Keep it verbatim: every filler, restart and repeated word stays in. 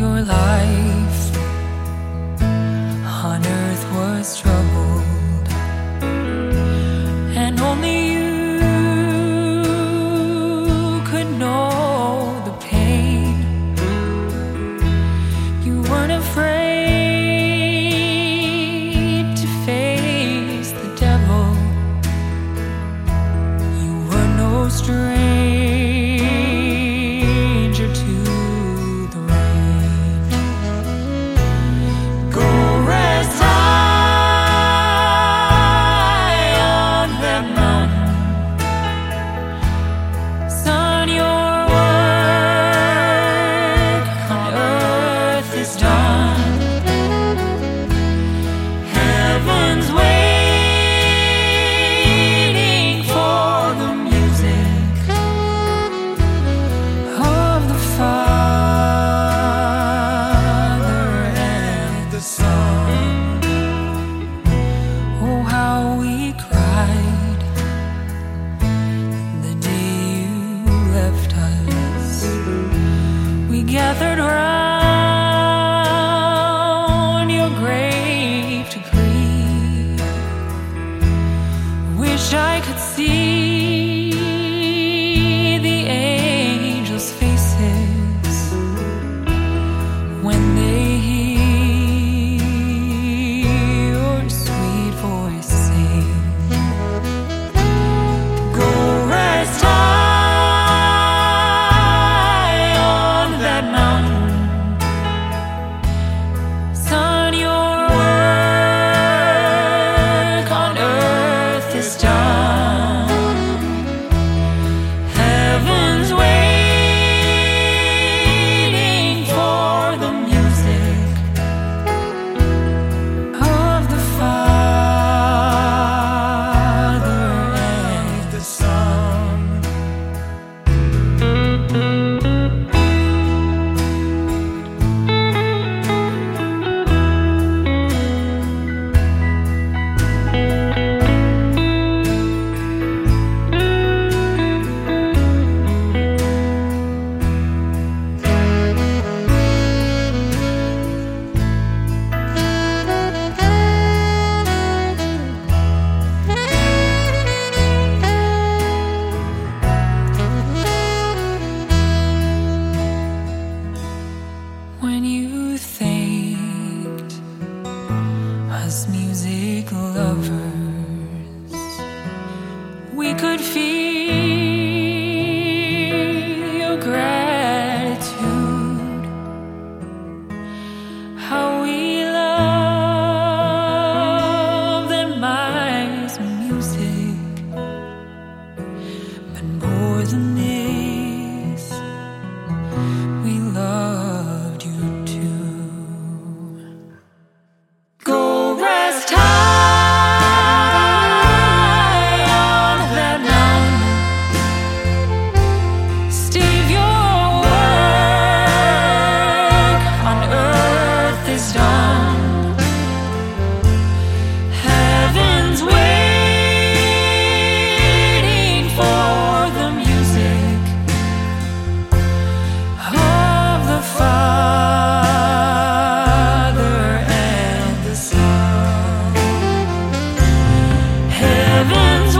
Your life on earth was troubled, and only you could know the pain. You weren't afraid to face the devil. You were no stranger to the rain. Go rest high on that mountain, son. Your work on earth is done. Heaven's waiting for the music of the Father and the Son. Oh, how we cried the day you left us. We gathered round your grave to grieve. Wish I could see the angels' faces when they hear your sweet voice sing. Go rest high on that mountain, son. Your work on earth is done. Heaven's waiting for the music of the Father and the Son. When you thanked us music lovers, we could feel your gratitude. How we love that mighty music, but more than this, we loved you too. Go rest high on that mountain, Steve. Your work on earth is done. Heaven's waiting for the music of the Father and the Son. Heaven's